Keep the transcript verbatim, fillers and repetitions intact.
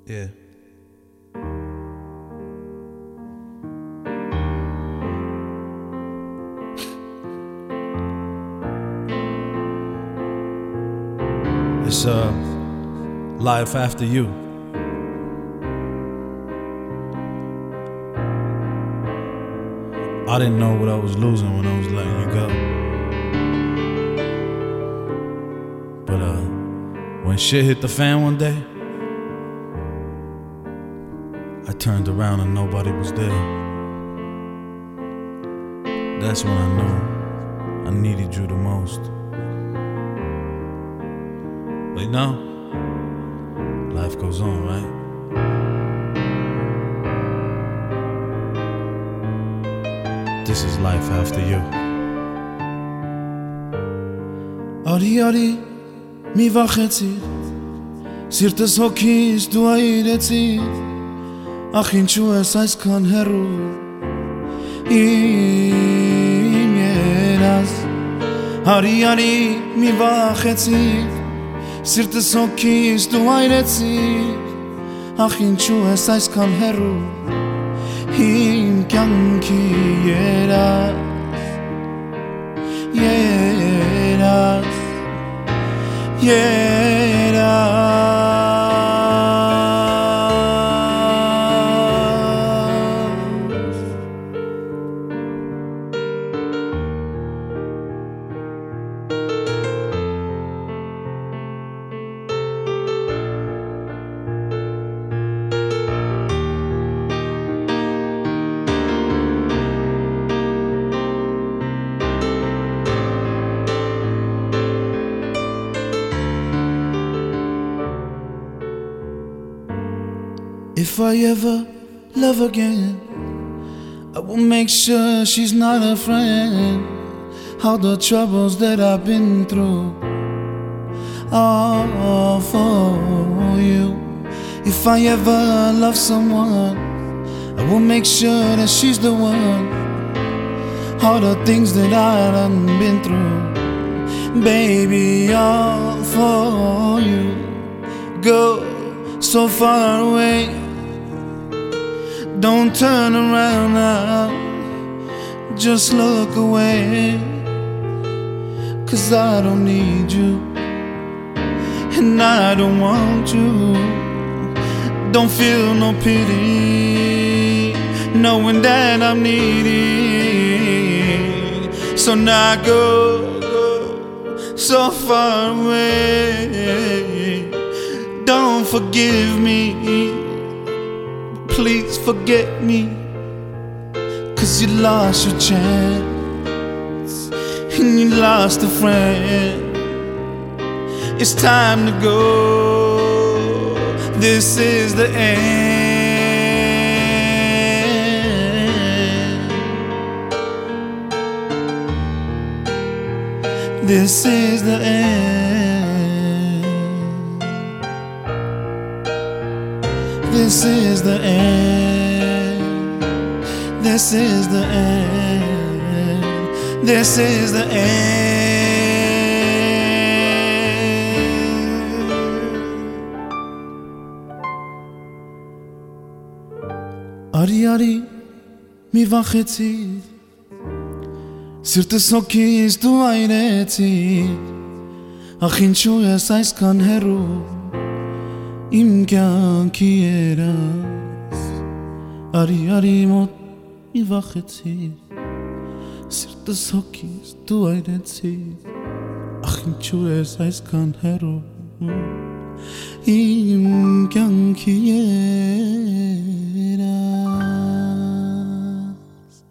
Yeah. It's uh life after you. I didn't know what I was losing when I was letting you go. But uh when shit hit the fan one day, I turned around and nobody was there. That's when I knew I needed you the most. But now, life goes on, right? This is life after you. Արի արի մի վախեցի, սիրտս հոգիս դու այրեցի, ախ ինչու ես այսքան հեռու իմ երաս։ Արի արի մի վախեցի, սիրտս հոգիս դու այրեցի, ախ ինչու ես այսքան հեռու իմ կյանքի երաս, երաս, երաս։ If I ever love again, I will make sure she's not a friend. All the troubles that I've been through are for you. If I ever love someone, I will make sure that she's the one. All the things that I've been through, baby, all for you. Go so far away, don't turn around now, just look away. Cause I don't need you, and I don't want you. Don't feel no pity, knowing that I'm needy. So now go, go so far away. Don't forgive me, please forget me. Cause you lost your chance, and you lost a friend. It's time to go, this is the end. This is the end. This is the end. This is the end. This is the end. Արի արի մի վախեցի, սիրտս հոգիս դու այրեցի, ախ ինչու ես այսքան հեռու իմ կյանքի երաս։ Արի արի մոտ մի վախեցի, սիրտս հոգիս դու այրեցի, ախ ինչու ես այսքան հեռու իմ կյանքի երաս։